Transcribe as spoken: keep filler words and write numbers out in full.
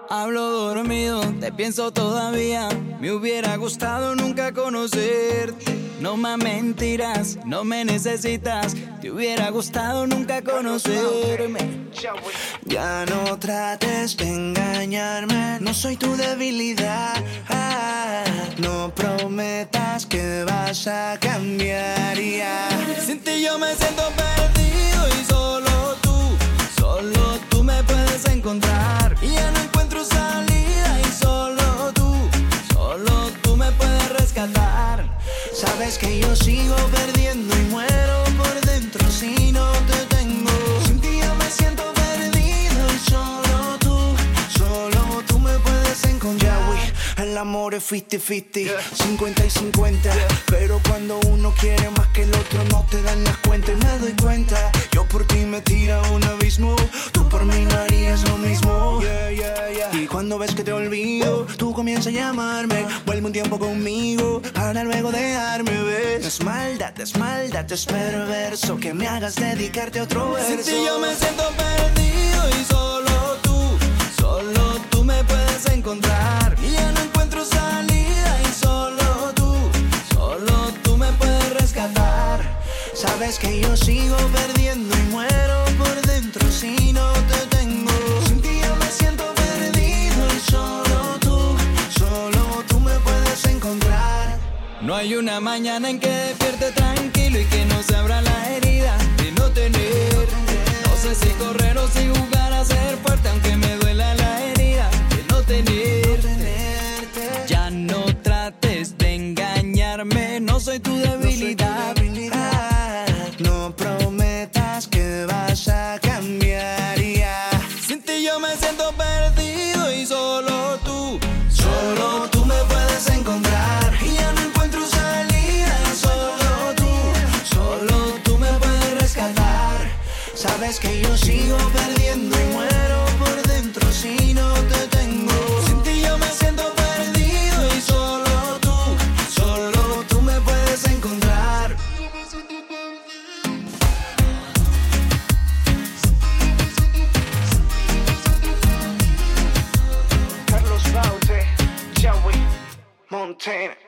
Hablo dormido, te pienso todavía. Me hubiera gustado nunca conocerte. No más mentiras, no me necesitas. Te hubiera gustado nunca conocerme. Ya no trates de engañarme, no soy tu debilidad. Ah, no prometas que vas a cambiar ya. Sin ti yo me siento perdido y solo tú, solo tú me puedes encontrar. Y ya no encuentro salida y solo tú, solo tú me puedes rescatar. Sabes que yo sigo perdiendo y muero por dentro si no te tengo. Sin ti yo me siento perdido y solo tú, solo tú me puedes encontrar. El amor es cincuenta cincuenta, cincuenta y cincuenta. Pero cuando uno quiere más que el otro no te dan las cuentas. Y me doy cuenta, yo por ti me tiro a un abismo. Tú por mí no harías lo mismo. Yeah, yeah, yeah. Y cuando ves que te olvido, tú comienzas a llamarme. Vuelve un tiempo conmigo para luego dejarme ver. No es maldad, es maldad, es perverso que me hagas dedicarte a otro verso. Sin ti yo me siento perdido y solo tú, solo tú me puedes encontrar. Y ya no encuentro salida y solo tú, solo tú me puedes rescatar. Sabes que yo sigo perdiendo y muero por dentro si no te tengo. Sin ti yo me siento perdido y solo tú, solo tú me puedes encontrar. No hay una mañana en que despierte tranquilo y que no se abra la herida de no tener. No sé si correr o si jugar a ser fuerte, aunque me duela la herida de no tener. Ya no trates de engañarme, no soy tu debilidad. No prometas que vas a cambiar ya. Sin ti yo me siento perdido y solo tú, solo tú me puedes encontrar. Y ya no encuentro salida, solo tú, solo tú me puedes rescatar. Sabes que yo sigo perdiendo y muero por dentro si no te tengo. Sin ti yo me siento perdido y solo tú, solo tú me puedes encontrar. Carlos Baute, Joey Montana.